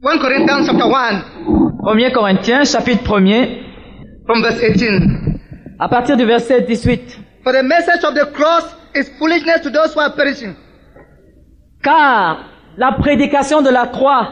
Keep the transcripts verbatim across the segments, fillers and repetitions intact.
First Corinthians chapter one. premier Corinthiens, chapitre premier, From verse eighteen. à partir du verset dix-huit. For the message of the cross is foolishness to those who are perishing. Car la prédication de la croix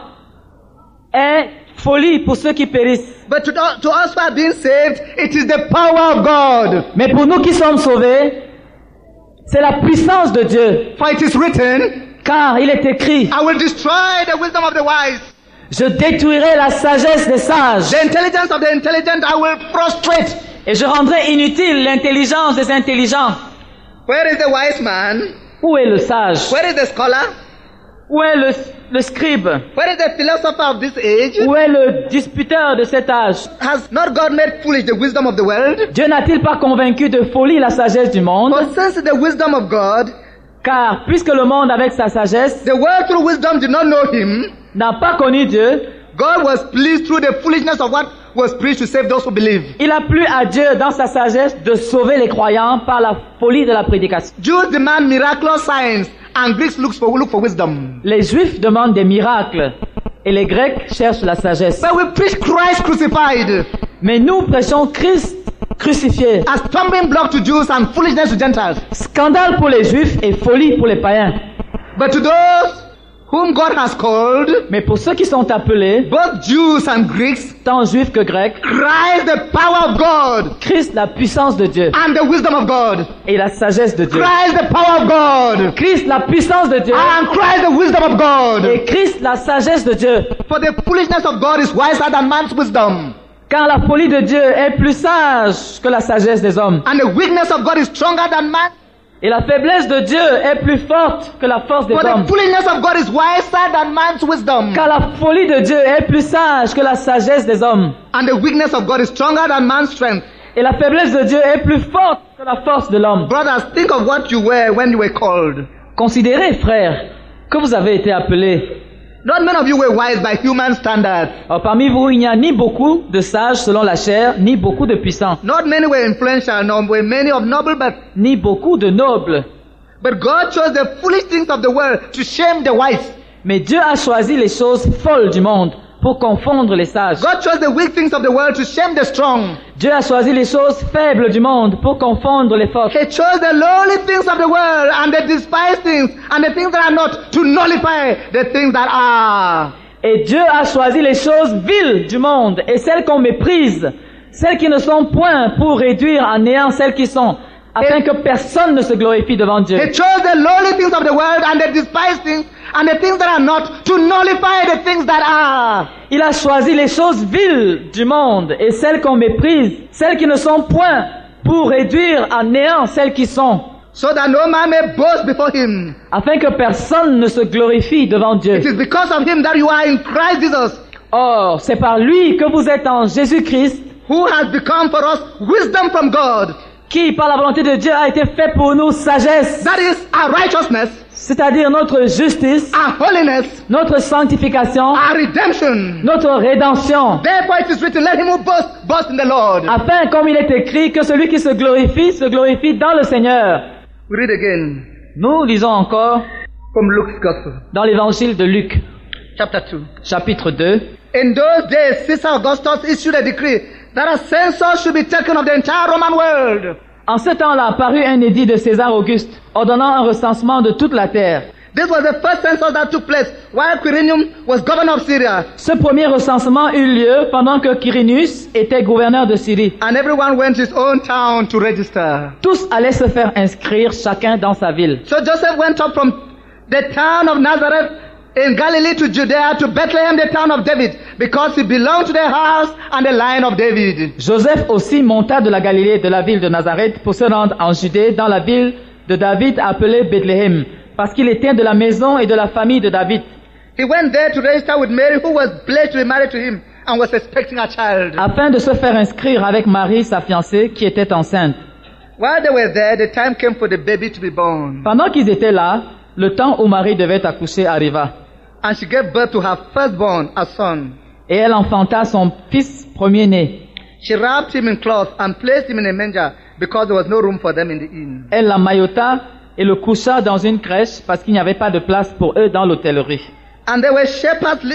est folie pour ceux qui périssent. But to, to us who are being saved, it is the power of God. Mais pour nous qui sommes sauvés, c'est la puissance de Dieu. For it is written, Car il est écrit, I will destroy the wisdom of the wise. je détruirai la sagesse des sages The intelligence of the intelligent I will frustrate. et je rendrai inutile l'intelligence des intelligents. Where is the wise man? Où est le sage? Where is the scholar? Où est le, le scribe? Where is the philosopher of this age? Où est le disputeur de cet âge? Has not God made foolish the wisdom of the world? Dieu n'a-t-il pas convaincu de folie la sagesse du monde? For since the wisdom of God, Car puisque le monde avec sa sagesse the world through wisdom did not know him, n'a pas connu Dieu, God was pleased through the foolishness of what was preached to save those who believe. il a plu à Dieu dans sa sagesse de sauver les croyants par la folie de la prédication. Jews demand miraculous signs and Greeks look for, look for wisdom. Les Juifs demandent des miracles et les Grecs cherchent la sagesse. But we preach Christ crucified, Mais nous prêchons Christ crucifié. a stumbling block to Jews and foolishness to Gentiles. Scandale pour les Juifs et folie pour les païens. But to those whom God has called, Mais pour ceux qui sont appelés, both Jews and Greeks, tant Juifs que Grecs, Christ the power of God Christ la puissance de Dieu and the wisdom of God. et la sagesse de Dieu. Christ the power of God Christ la puissance de Dieu and Christ the wisdom of God. et Christ la sagesse de Dieu. For the foolishness of God is wiser than man's wisdom, Car la folie de Dieu est plus sage que la sagesse des hommes. and the weakness of God is stronger than man. Et la faiblesse de Dieu est plus forte que la force des For hommes. the foolishness of God is wiser than man's wisdom, Car la folie de Dieu est plus sage que la sagesse des hommes. and the weakness of God is stronger than man's strength. Et la faiblesse de Dieu est plus forte que la force de l'homme. Brothers, think of what you were when you were called. Considérez, frères, que vous avez été appelés. Not many of you were wise by human standards. Alors, parmi vous, il n'y a ni beaucoup de sages selon la chair, ni beaucoup de puissants, Not many were influential, nor were many of noble birth. ni beaucoup de nobles. But God chose the foolish things of the world to shame the wise. Mais Dieu a choisi les choses folles du monde pour confondre les sages. God chose the weak things of the world to shame the strong. Dieu a choisi les choses faibles du monde pour confondre les fortes. He chose the lowly things of the world and the despised things and the things that are not to nullify the things that are. Et Dieu a choisi les choses viles du monde et celles qu'on méprise, celles qui ne sont point pour réduire à néant celles qui sont, afin que personne ne se glorifie devant Dieu. He chose the lowly things of the world and the despised things and the things that are not to nullify the things that are. Il a choisi les choses viles du monde et celles qu'on méprise, celles qui ne sont point pour réduire à néant celles qui sont, So that no man may boast before him. afin que personne ne se glorifie devant Dieu. It is because of him that you are in Christ Jesus, Or, c'est par lui que vous êtes en Jésus-Christ, who has become for us wisdom from God. qui, par la volonté de Dieu, a été fait pour nous sagesse, That is our righteousness, c'est-à-dire notre justice, our holiness, notre sanctification, our redemption. notre rédemption. Therefore it is written, let him who boasts, boast in the Lord. Afin, comme il est écrit, que celui qui se glorifie, se glorifie dans le Seigneur. We read again Nous lisons encore from Luke's Gospel, dans l'évangile de Luc, chapter two. chapitre deux. In those days, Caesar Augustus issued a decree that a census should be taken of the entire Roman world. En ce temps-là, parut un édit de César Auguste, ordonnant un recensement de toute la terre. This was the first census that took place while Quirinius was governor of Syria, Ce premier recensement eut lieu pendant que Quirinius était gouverneur de Syrie. and everyone went to his own town to register. Tous allaient se faire inscrire, chacun dans sa ville. So Joseph went up from the town of Nazareth in Galilee to Judea to Bethlehem, the town of David, because he belonged to the house and the line of David. Joseph aussi monta de la Galilée, de la ville de Nazareth, pour se rendre en Judée, dans la ville de David appelée Bethléem, parce qu'il était de la maison et de la famille de David. He went there to register with Mary, who was pledged to be married to him and was expecting a child. Afin de se faire inscrire avec Marie, sa fiancée, qui était enceinte. While they were there, the time came for the baby to be born. Pendant qu'ils étaient là, le temps où Marie devait accoucher arriva. And she gave birth to her firstborn, a son. Et elle enfanta son fils premier-né. She wrapped him in cloth and placed him in a manger because there was no room for them in the inn. Elle l'emmaillota et le coucha dans une crèche parce qu'il n'y avait pas de place pour eux dans l'hôtellerie. And there were shepherds li-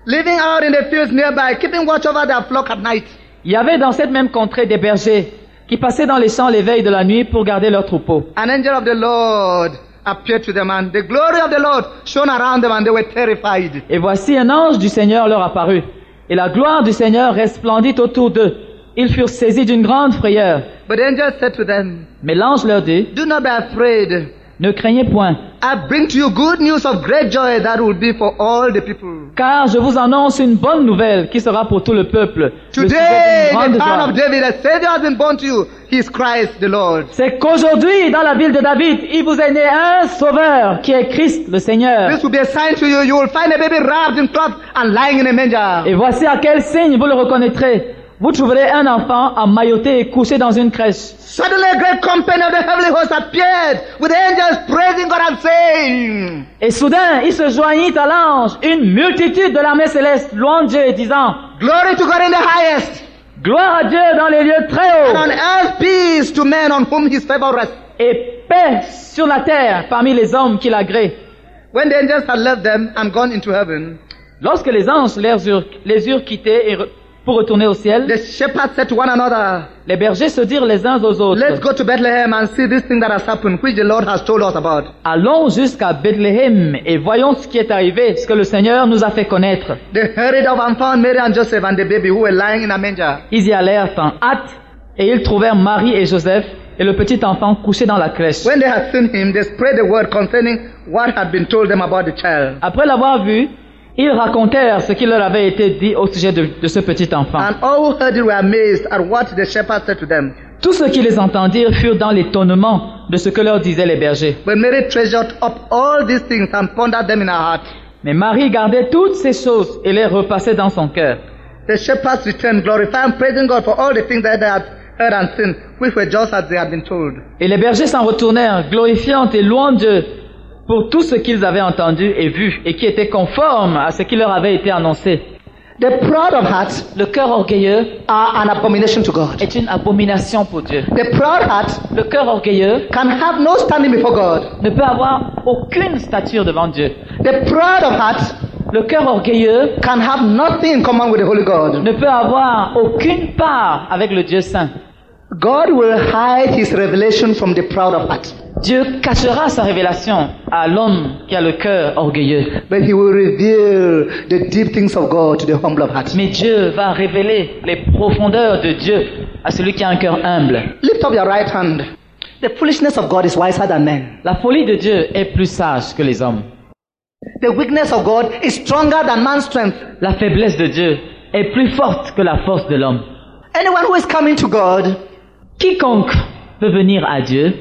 living out in the fields nearby, keeping watch over their flock at night. Il y avait dans cette même contrée des bergers qui passaient dans les champs les veilles de la nuit pour garder leurs troupeaux. An angel of the Lord appeared to them, and the glory of the Lord shone around them, and they were terrified. Et voici un ange du Seigneur leur apparut, et la gloire du Seigneur resplendit autour d'eux. Ils furent saisis d'une grande frayeur. But the angel said to them, Mais l'ange leur dit, do not be afraid. ne craignez point, I bring to you good news of great joy that will be for all the people. car je vous annonce une bonne nouvelle qui sera pour tout le peuple. Le sujet Today, d'une grande the town joie. of David, a Savior has been born to you. He is Christ the Lord. C'est qu'aujourd'hui, dans la ville de David, il vous est né un sauveur qui est Christ le Seigneur. This will be a sign to you. You will find a baby wrapped in cloth and lying in a manger. Et voici à quel signe vous le reconnaîtrez. Vous trouverez un enfant emmailloté et couché dans une crèche. Suddenly a great company of the heavenly host appeared with angels praising God and saying, Et soudain, il se joignit à l'ange, une multitude de l'armée céleste, louant Dieu et disant, Glory to God in the highest, gloire à Dieu dans les lieux très and hauts, on earth peace to men on whom his favor rests. et paix sur la terre parmi les hommes qui l'agréent. When the angels had left them and gone into heaven, Lorsque les anges les eurent, les eurent quittés et re- pour retourner au ciel, the shepherds said to one another, les bergers se dirent les uns aux autres, let's go to Bethlehem and see this thing that has happened, which the Lord has told us about. allons jusqu'à Bethléem et voyons ce qui est arrivé, ce que le Seigneur nous a fait connaître. They hurried off and found Mary and Joseph and the baby who were lying in a manger. Ils y allèrent en hâte et ils trouvèrent Marie et Joseph et le petit enfant couché dans la crèche. When they had seen him, they spread the word concerning what had been told them about the child. Après l'avoir vu, ils racontèrent ce qui leur avait été dit au sujet de, de ce petit enfant. And all who heard it were amazed at what the shepherds said to them. Tous ceux qui les entendirent furent dans l'étonnement de ce que leur disaient les bergers. But Mary treasured up all these things and pondered them in her heart. Mais Marie gardait toutes ces choses et les repassait dans son cœur. The shepherds returned, glorifying, praising God for all the things that they had heard and seen, which were just as they had been told. Et les bergers s'en retournèrent, glorifiant et louant Dieu pour tout ce qu'ils avaient entendu et vu et qui était conforme à ce qui leur avait été annoncé. The proud of heart Le cœur orgueilleux are an abomination to God. est une abomination pour Dieu. The proud heart Le cœur orgueilleux can have no standing before God. ne peut avoir aucune stature devant Dieu. The proud of heart Le cœur orgueilleux can have nothing in common with the Holy God. ne peut avoir aucune part avec le Dieu saint. God will hide his revelation from the proud of heart, Dieu cachera sa révélation à l'homme qui a le cœur orgueilleux. but he will reveal the deep things of God to the humble of heart. Mais Dieu va révéler les profondeurs de Dieu à celui qui a un cœur humble. Lift up your right hand. The foolishness of God is wiser than men. La folie de Dieu est plus sage que les hommes. The weakness of God is stronger than man's strength. La faiblesse de Dieu est plus forte que la force de l'homme. Anyone who is coming to God Quiconque peut venir à Dieu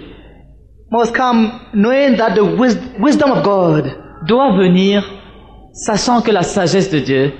must come knowing that the wis- wisdom of God doit venir sachant que la sagesse de Dieu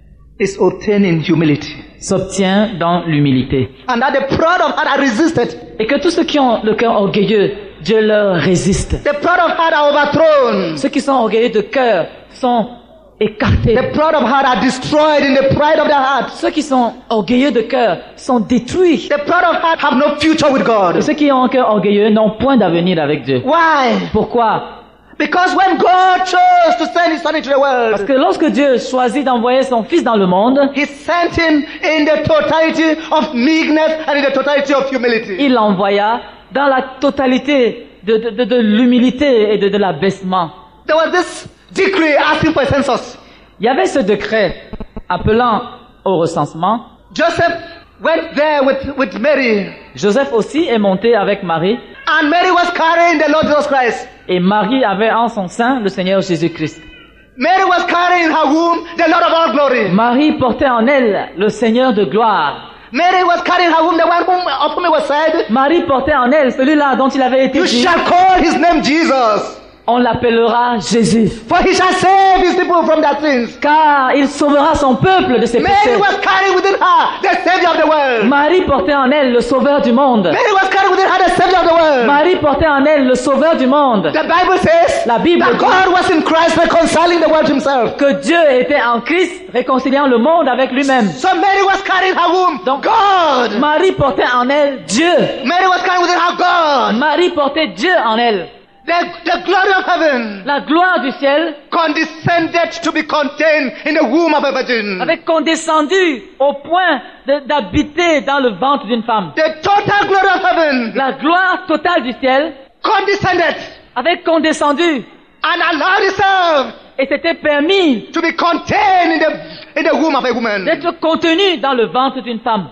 is obtained in humility, s'obtient dans l'humilité. and that the proud of heart are resisted. Et que tous ceux qui ont le cœur orgueilleux, Dieu leur résiste. The proud of heart are overthrown. Ceux qui sont orgueilleux de cœur sont écartés. The proud of heart are destroyed in the pride of their heart. Ceux qui sont orgueilleux de cœur sont détruits. The proud of heart have no future with Et God. ceux qui ont un cœur orgueilleux n'ont point d'avenir avec Dieu. Why? Pourquoi? Because when God chose to send his son into the Parce world, que lorsque Dieu choisit d'envoyer son Fils dans le monde, he sent him in the totality of meekness and in the totality of humility. il l'envoya dans la totalité de, de, de, de l'humilité et de, de l'abaissement. There was this decree asking for a census. Il y avait ce décret appelant au recensement. Joseph went there with, with Mary, Joseph aussi est monté avec Marie, and Mary was carrying the Lord Jesus Christ. et Marie avait en son sein le Seigneur Jésus-Christ. Mary was carrying in her womb the Lord of all glory. Marie portait en elle le Seigneur de gloire. Mary was carrying in her womb the one whom, of whom it was said, Marie portait en elle celui-là dont il avait été you dit, shall call his name Jesus, on l'appellera Jésus, for he shall save his people from their sins. car il sauvera son peuple de ses Mary péchés. was carrying within her the Savior of the world. Marie portait en elle le Sauveur du monde. Mary was carrying within her the Savior of the world. Marie portait en elle le Sauveur du monde. The Bible says La Bible that dit God was in Christ reconciling the world to himself. que Dieu était en Christ réconciliant le monde avec lui-même. So Mary was carrying her womb Donc, God. Marie portait en elle Dieu. Mary was carrying within her God. Marie portait Dieu en elle. The, the glory of heaven La gloire du ciel condescended to be contained in the womb of a virgin. avait condescendu au point de- d'habiter dans le ventre d'une femme. The total glory of heaven La gloire totale du ciel condescended avait condescendu and allowed itself et s'était permis to be contained in the, in the womb of a woman. d'être contenu dans le ventre d'une femme.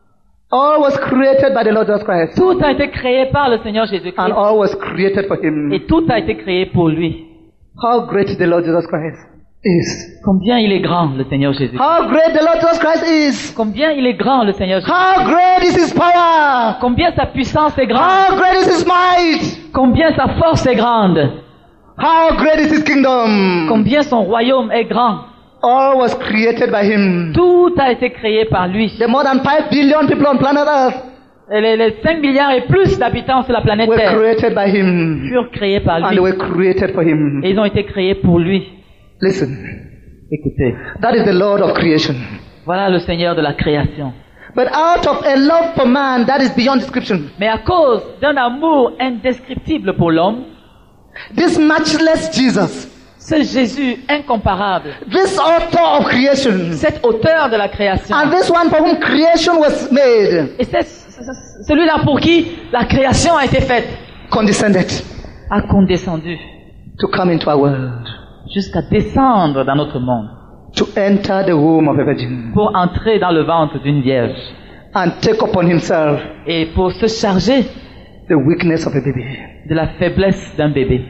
All was created by the Lord Jesus Christ. Tout a été créé par le Seigneur Jésus-Christ And all was created for him. et tout a été créé pour lui. How great the Lord Jesus Christ is. Combien il est grand, le Seigneur Jésus. How great the Lord Jesus Christ is. Combien il est grand, le Seigneur Jésus. How great is his power. Combien sa puissance est grande. How great is his might. Combien sa force est grande. How great is his kingdom. Combien son royaume est grand. All was created by him. Tout a été créé par lui. The more than five billion people on planet Earth Et Les, les cinq milliards et plus d'habitants sur la planète were Terre created by him. furent créés par And lui. they were created for him. Et ils ont été créés pour lui. Listen. Écoutez, That is the Lord of creation. voilà le Seigneur de la création. But out of a love for man that is beyond description, Mais à cause d'un amour indescriptible pour l'homme, this matchless Jesus, ce Jésus incomparable, this author of creation, cet auteur de la création, and this one for whom creation was made, et c'est c'est- c'est celui-là pour qui la création a été faite, condescended a condescendu to come into our world, jusqu'à descendre dans notre monde to enter the womb of a virgin, pour entrer dans le ventre d'une vierge and take upon himself et pour se charger the weakness of a baby. de la faiblesse d'un bébé.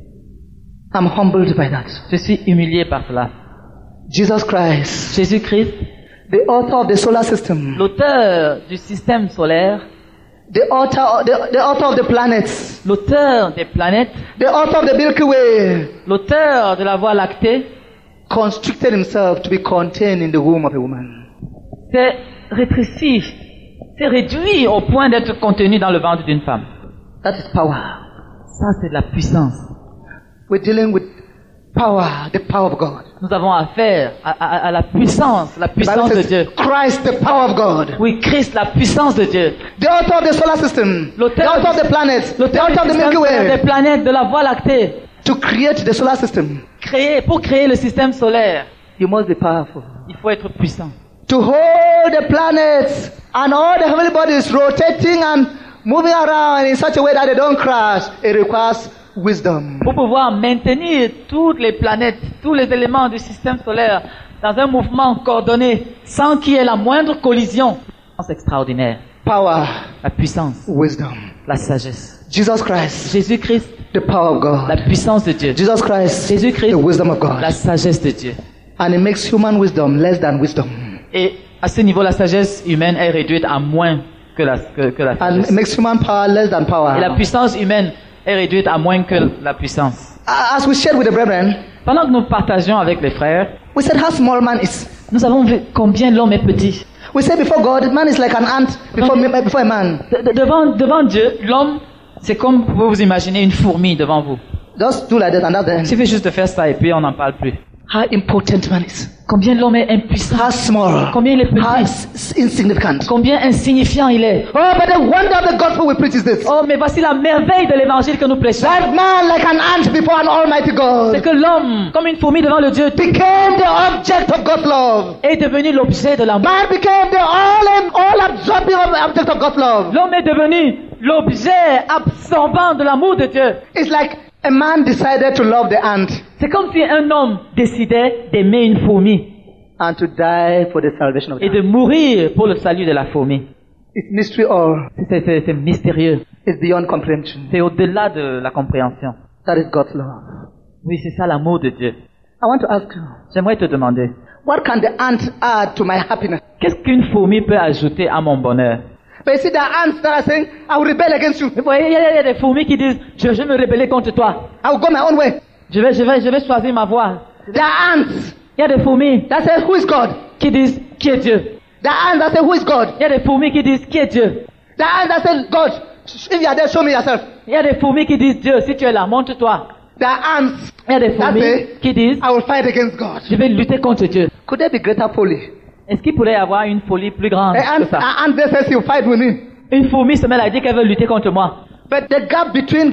I'm humbled by that. Je suis humilié par cela. Jesus Christ, Jésus-Christ, the author of the solar system, l'auteur du système solaire, the author, the, the author of the planets, l'auteur des planètes, the author of the Milky Way, l'auteur de la Voie lactée, constricted himself to be contained in the womb of a woman. s'est rétréci, s'est réduit au point d'être contenu dans le ventre d'une femme. That is power. Ça, c'est de la puissance. We're dealing with power, the power of God. Nous avons affaire à, à- à la puissance, la The Bible puissance de says, Dieu. Christ, the power of God. Oui, Christ, la puissance de Dieu. The author of the solar system, the L'auteur author of the planets, the L'auteur author of du the Milky système solaire, des Way, planètes, de la Voie lactée. to create the solar system, Créer, pour créer le système solaire, you must be powerful. il faut être puissant. To hold the planets and all the heavenly bodies rotating and moving around in such a way that they don't crash, it requires wisdom. Pour pouvoir maintenir toutes les planètes, tous les éléments du système solaire dans un mouvement coordonné sans qu'il y ait la moindre collision. C'est extraordinaire. Power, La puissance, wisdom. la sagesse. Jesus Christ, Jésus-Christ, the power of la God. puissance de Dieu. Jesus Christ, Jésus-Christ, the wisdom of la God. sagesse de Dieu. And it makes human wisdom less than wisdom. Et à ce niveau, la sagesse humaine est réduite à moins que la, que, que la And it sagesse. makes human power less than Et la power. puissance humaine est réduite à moins que la puissance. As we shared with the brethren, Pendant que nous partageons avec les frères, we said how small man is. nous avons vu combien l'homme est petit. We said before God, man is like an ant before, before a man. De- de- devant, devant Dieu, l'homme, c'est comme vous pouvez vous imaginer une fourmi devant vous. Just do like that and that's the Il end. suffit juste de faire ça et puis on n'en parle plus. How important man is. Combien l'homme est impuissant. How small. Combien il est How petit. s- insignificant. Combien insignifiant il est. Oh, but the wonder of the gospel we preach is this. Oh, mais voici la merveille de l'évangile que nous prêchons. That man, like an ant before an almighty C'est God, que l'homme, comme une fourmi devant le Dieu, became the object of God's love. est devenu l'objet de l'amour. Man became the all, all absorbing object of God's love. L'homme est devenu l'objet absorbant de l'amour de Dieu. It's like a man decided to love the ant C'est comme si un homme décidait d'aimer une fourmi and to die for the salvation of the et de ant. mourir pour le salut de la fourmi. It's mystery all. C'est- C'est c'est mystérieux. It's beyond comprehension. C'est au-delà de la compréhension. That is God's love. Oui, c'est ça l'amour de Dieu. I want to ask you, J'aimerais te demander, what can the ant add to my happiness? qu'est-ce qu'une fourmi peut ajouter à mon bonheur? But you see, the ants that are saying, I will rebel against you. Vous voyez, il y, a il y a des fourmis qui disent, je vais me rebeller contre toi. I will go my own way. Je vais, je vais, je vais choisir ma voie. The ants Il y a des fourmis that say, who is God? qui disent, qui est Dieu? The ants that say, who is God? Il y a des fourmis qui disent, qui est Dieu? The ants that say, God, if you are there, show me yourself. Il y a des fourmis qui disent, Dieu, si tu es là, montre-toi. The ants, Il y a des that fourmis say, qui disent, I will fight against God. je vais lutter contre Dieu. Could there be greater folly? Est-ce qu'il pourrait y avoir une folie plus grande The que ant, ça? an ant there says, you fight with me. Une fourmi se met à dire qu'elle veut lutter contre moi. But the gap between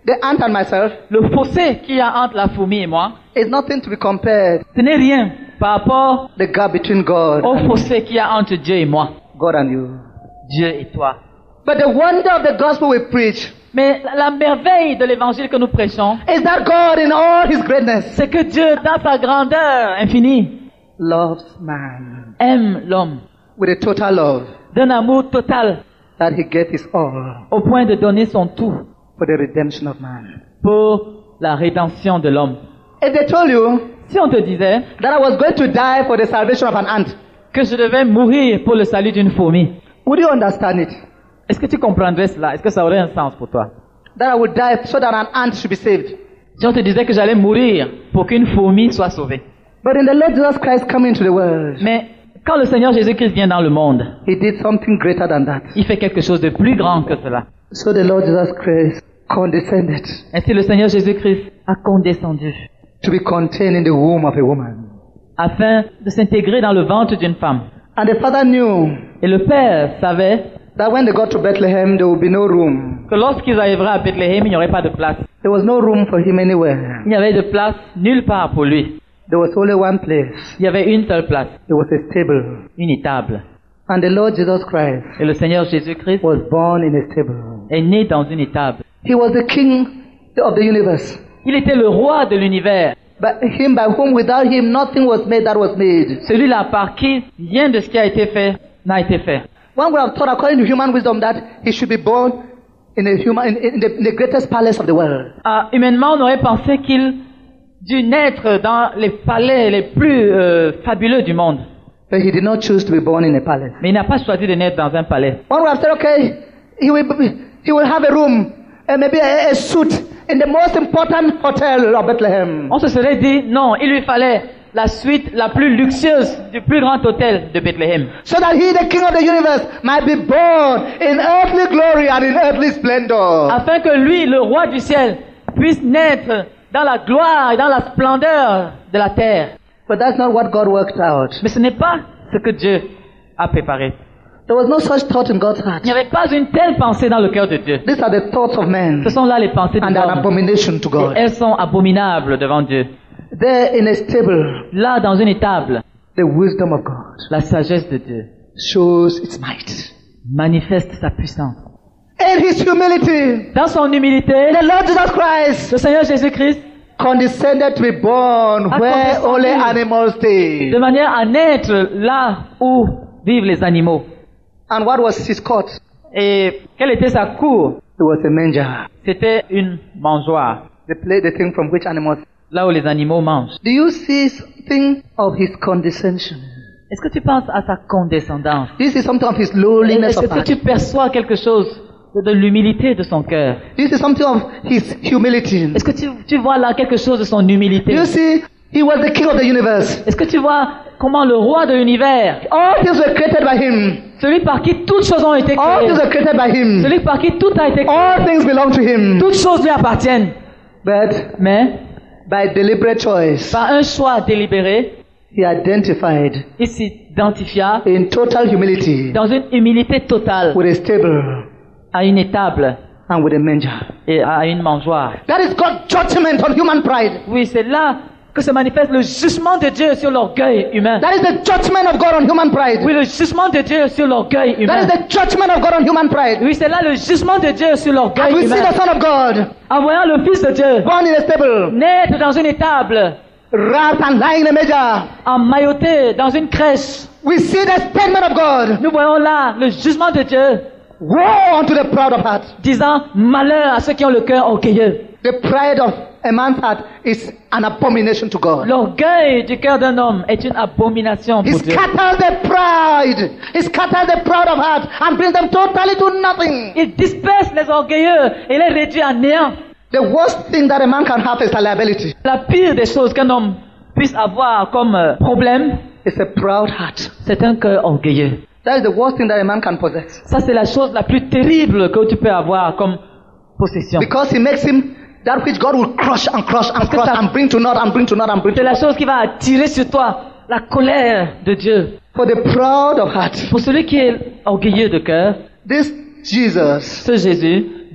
The ant and myself Le fossé qu'il y a entre la fourmi et moi, is nothing to be compared ce n'est rien par rapport the gap between God au and fossé qu'il y a entre Dieu et moi, God and you. Dieu et toi. But the wonder of the gospel we preach Mais la merveille de l'évangile que nous prêchons, is that God in all his greatness c'est que Dieu, dans sa grandeur infinie, loves man aime l'homme with a total love d'un amour total that he gave his all au point de donner son tout for the redemption of man. pour la rédemption de l'homme. If they told you Si on te disait that I was going to die for the salvation of an ant, que je devais mourir pour le salut d'une fourmi, would you understand it? est-ce que tu comprendrais cela? Est-ce que ça aurait un sens pour toi? That I would die so that an ant should be saved. Si on te disait que j'allais mourir pour qu'une fourmi soit sauvée. But in the Lord Jesus Christ coming into the world, Mais quand le Seigneur Jésus-Christ vient dans le monde, he did something greater than that. il fait quelque chose de plus grand que cela. So the Lord Jesus Christ condescended Ainsi le Seigneur Jésus-Christ a condescendu to be contained in the womb of a woman. afin de s'intégrer dans le ventre d'une femme. And the father knew Et le Père savait that when they got to Bethlehem, there would be no room. que lorsqu'ils arriveraient à Bethléem, il n'y aurait pas de place. There was no room for him anywhere. Il n'y avait de place nulle part pour lui. There was only one place. Il y avait une seule place, It was a stable. une étable. And the Lord Jesus Christ Et le Seigneur Jésus-Christ was born in a stable. est né dans une étable. He was the king of the universe. Il était le roi de l'univers, But him by whom without him nothing was made that was made. celui-là par qui rien de ce qui a été fait n'a été fait. One would have thought according to human wisdom that he should be born in a human in, in, the, in the greatest palace of the world. Ah, humainement, on aurait pensé qu'il dû naître dans les palais les plus euh, fabuleux du monde. But he did not choose to be born in a palace. Mais il n'a pas choisi de naître dans un palais. One would have said, okay, he will, he will have a room and maybe a, a suite in the most important hotel of Bethlehem. On se serait dit, non, il lui fallait la suite la plus luxueuse du plus grand hôtel de Bethléem. So that he, the king of the universe, might be born in earthly glory and in earthly splendor. Afin que lui, le roi du ciel, puisse naître dans la gloire et dans la splendeur de la terre. But that's not what God worked out. Mais ce n'est pas ce que Dieu a préparé. There was no such thought in God's heart. Il n'y avait pas une telle pensée dans le cœur de Dieu. These are the thoughts of men Ce sont là les pensées de and an l'homme. abomination to Et God. elles sont abominables devant Dieu. There in a stable, Là, dans une étable, the wisdom of God la sagesse de Dieu shows its might. manifeste sa puissance. In his humility, Dans son humilité, the Lord Jesus Christ le Seigneur Jésus-Christ, condescended to be born A where condescendu. only animals stay. de manière à naître là où vivent les animaux. And what was his court? Et quelle était sa cour? It was a manger. C'était une mangeoire, The place, the thing from which animals. là où les animaux mangent. Do you see something of his condescension? Est-ce que tu penses à sa condescendance? Do you see something of his lowliness Est-ce of que heart? tu perçois quelque chose de, de l'humilité de son cœur? Do you see something of his humility? Est-ce que tu, tu vois là quelque chose de son Do humilité? you see he was the king of the universe? Est-ce que tu vois comment le roi de l'univers, All things were created by him. celui par qui toutes choses ont été All créées, things were created by him. celui par qui tout a été créé, All things belong to him. toutes choses lui appartiennent. But Mais by deliberate choice, par un choix délibéré, he identified il s'identifia in total humility dans une humilité totale with a stable à une étable and with a manger. et à une mangeoire. That is God's judgment on human pride. Oui, c'est là que se manifeste le jugement de Dieu sur l'orgueil humain. That is the judgment of God on human pride. Oui, le jugement de Dieu sur l'orgueil That humain. is the judgment of God on human pride. Oui, c'est là le jugement de Dieu sur And l'orgueil we see humain. the Son of God En voyant le Fils de Dieu born in a stable, naître dans une étable, wrapped and lying in a manger. emmailloté dans une crèche, We see the statement of God. nous voyons là le jugement de Dieu Woe unto the proud of heart. disant malheur à ceux qui ont le cœur orgueilleux. The pride of a man's heart is an abomination to God. L'orgueil du cœur d'un homme est une abomination He pour Dieu. scatters the pride. He scatters the proud of heart and brings them totally to nothing. Il disperse les orgueilleux et les réduit à néant. The worst thing that a man can have is a liability. La pire des choses qu'un homme puisse avoir comme euh, problème, It's a proud heart. c'est un cœur orgueilleux. That is the worst thing that a man can possess. Ça, c'est la chose la plus terrible que tu peux avoir comme possession. Because he makes him that which God will crush and crush and crush and bring to naught and bring to naught and bring to C'est la naught. chose qui va attirer sur toi la colère de Dieu. For the proud of heart, Pour celui qui est orgueilleux de cœur, this Jesus ce Jésus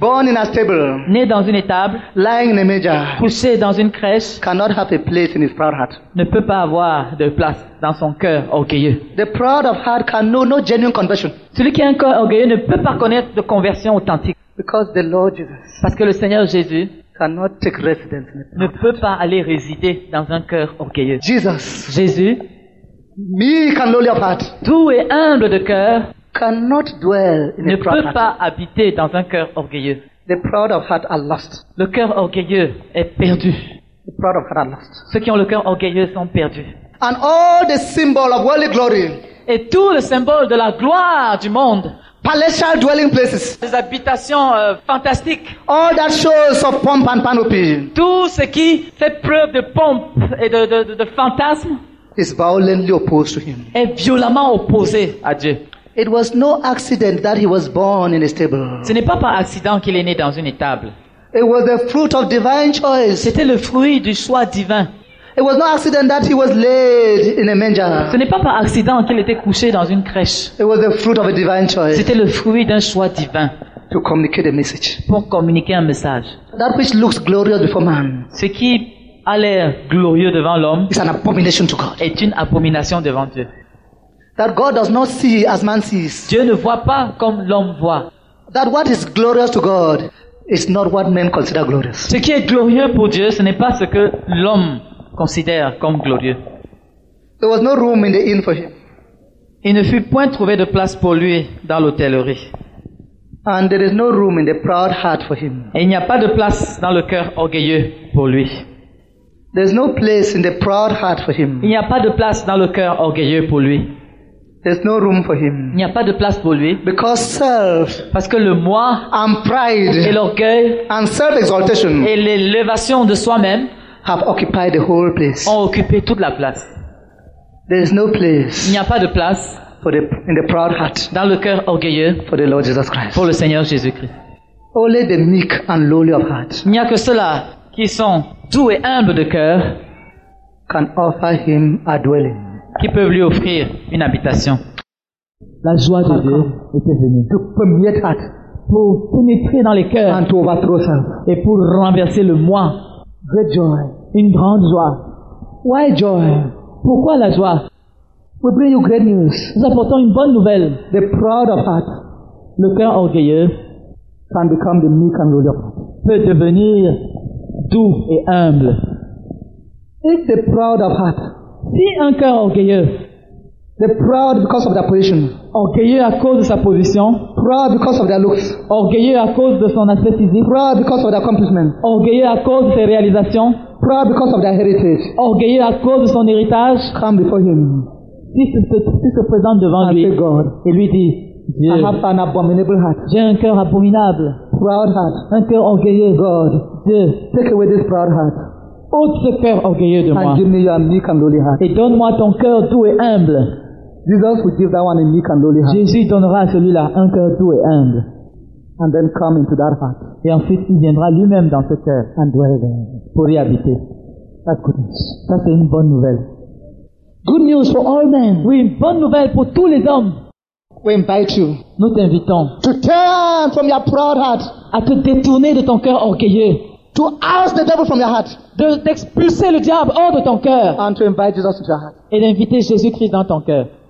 born in a stable, né dans une étable, lying in a manger, couché dans une crèche, cannot have a place in his proud heart. ne peut pas avoir de place dans son cœur orgueilleux. The proud of heart can know no genuine conversion. Celui qui a un cœur orgueilleux ne peut pas connaître de conversion authentique. Because the Lord Jesus Parce que le Seigneur Jésus cannot take residence in it. ne peut pas aller résider dans un cœur orgueilleux. Jesus, Jésus, meek and lowly of heart, doux et humble de cœur, cannot dwell in ne a proud peut heart. pas habiter dans un cœur orgueilleux. The proud of heart are lost. Le cœur orgueilleux est perdu. The proud of heart are lost. Ceux qui ont le cœur orgueilleux sont perdus. And all the symbol of worldly glory, Et tout le symbole de la gloire du monde, palatial dwelling places, des habitations euh, fantastiques, all that shows of pomp and panoply, tout ce qui fait preuve de pompe et de, de, de, de fantasme is violently opposed to him. est violemment opposé à Dieu. It was no accident that he was born in a stable. Ce n'est pas par accident qu'il est né dans une étable. It was the fruit of divine choice. C'était le fruit du choix divin. It was no accident that he was laid in a Ce manger. n'est pas par accident qu'il était couché dans une crèche. It was the fruit of a divine choice C'était le fruit d'un choix divin to communicate a message. pour communiquer un message. That which looks glorious before man Ce qui a l'air glorieux devant l'homme is an abomination to God. est une abomination devant Dieu. That God does not see as man sees. Dieu ne voit pas comme l'homme voit. That what is glorious to God is not what men consider glorious. Ce qui est glorieux pour Dieu, ce n'est pas ce que l'homme considère comme glorieux. There was no room in the inn for him. Il ne fut point trouvé de place pour lui dans l'hôtellerie. And there is no room in the proud heart for him. Et il n'y a pas de place dans le cœur orgueilleux pour lui. There is no place in the proud heart for Il him. n'y a pas de place dans le cœur orgueilleux pour lui. There's no room for Il him. n'y a pas de place pour lui. Because self Parce que le moi and et pride l'orgueil and self-exaltation et l'élévation de soi-même have occupied the whole place. ont occupé toute la place. There is no Il place n'y a pas de place for the, in the proud heart dans le cœur orgueilleux for the Lord Jesus Christ. pour le Seigneur Jésus-Christ. Only the meek and lowly of heart Il n'y a que ceux-là qui sont doux et humbles de cœur can offer him a dwelling. qui peuvent lui offrir une habitation. La joie de Dieu était venue To permeate heart pour pénétrer dans les cœurs and to overthrow self. et pour renverser le moi. Great joy. Une grande joie. Why joy? Pourquoi la joie? We bring you great news. Nous apportons une bonne nouvelle. The proud of heart Le cœur orgueilleux can become the meek and lowly of heart. peut devenir doux et humble. If the proud of heart, Si un cœur orgueilleux, the proud because of their position, orgueilleux à cause de sa position, proud because of their looks, orgueilleux à cause de son aspect physique, proud because of their accomplishments, orgueilleux à cause de ses réalisations, proud because of their heritage, orgueilleux à cause de son héritage, come before him si se, se, si se présente devant and lui say, God, et lui dit, Dieu, I have an abominable heart, j'ai un cœur abominable, proud heart. un cœur orgueilleux. God, Dieu, take away this proud heart ôte ce cœur orgueilleux de moi and give me your meek and lowly heart. et donne-moi ton cœur doux et humble. Jesus will give that one a meek and lowly heart Jésus donnera à celui-là un cœur doux et humble. and then come into that heart Et ensuite, il viendra lui-même dans ce cœur and dwell there. pour y habiter. That's good news. Ça, c'est une bonne nouvelle. Good news for all men. Oui, une bonne nouvelle pour tous les hommes. We invite you Nous t'invitons to turn from your proud heart, à te détourner de ton cœur orgueilleux, to oust the devil from your heart, de, d'expulser le diable hors de ton cœur and to invite Jesus into your heart. et d'inviter Jésus-Christ dans ton cœur.